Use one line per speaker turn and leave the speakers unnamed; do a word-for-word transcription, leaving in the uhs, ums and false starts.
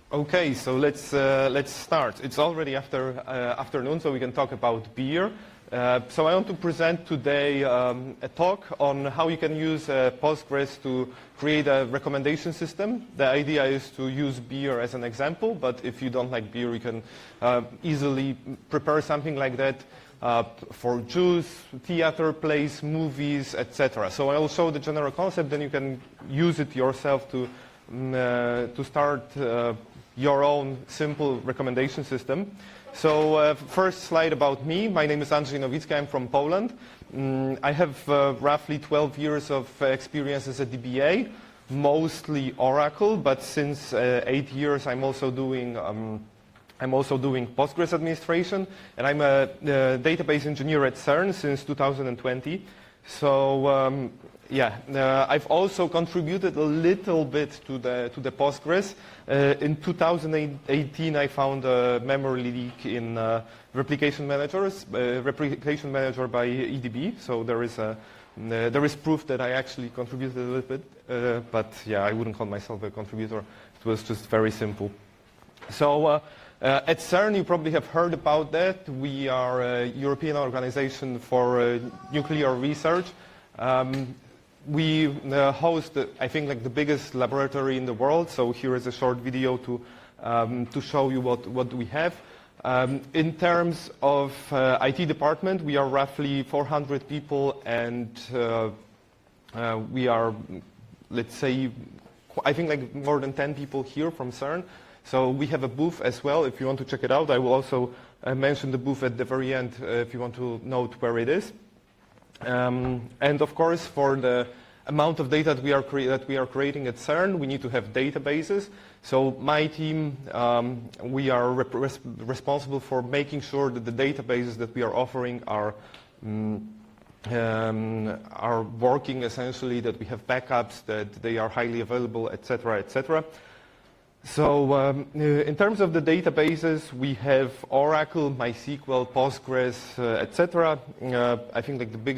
Okay, so let's uh, let's start. It's already after uh, afternoon, so we can talk about beer. Uh, so I want to present today um, a talk on how you can use uh, Postgres to create a recommendation system. The idea is to use beer as an example, but if you don't like beer, you can uh, easily prepare something like that uh, for juice, theater plays, movies, et cetera. So I will show the general concept, then you can use it yourself to mm, uh, to start uh, your own simple recommendation system. So uh, first slide about me. My name is Andrzej Nowicki. I'm from Poland. Mm, I have uh, roughly twelve years of uh, experience as a D B A, mostly Oracle, but since uh, eight years I'm also doing um, I'm also doing Postgres administration, and I'm a, a database engineer at CERN since two thousand twenty. So um, yeah, uh, I've also contributed a little bit to the to the Postgres. Uh, in two thousand eighteen, I found a memory leak in uh, replication managers, uh, replication manager by E D B. So there is a uh, there is proof that I actually contributed a little bit, uh, but yeah, I wouldn't call myself a contributor. It was just very simple. So. Uh, Uh, at CERN, you probably have heard about that. We are a European organization for uh, nuclear research. Um, we uh, host, uh, I think, like the biggest laboratory in the world. So here is a short video to um, to show you what what we have. Um, in terms of uh, I T department, we are roughly four hundred people, and uh, uh, we are, let's say, I think like more than ten people here from CERN. So we have a booth as well, if you want to check it out. I will also uh, mention the booth at the very end uh, if you want to note where it is. Um, and of course, for the amount of data that we are, that we are creating at CERN, we need to have databases. So my team, um, we are rep res responsible for making sure that the databases that we are offering are um, um, are working essentially, that we have backups, that they are highly available, et cetera, et cetera. So um, in terms of the databases, we have Oracle, MySQL, Postgres, uh, et cetera. Uh, I think like the big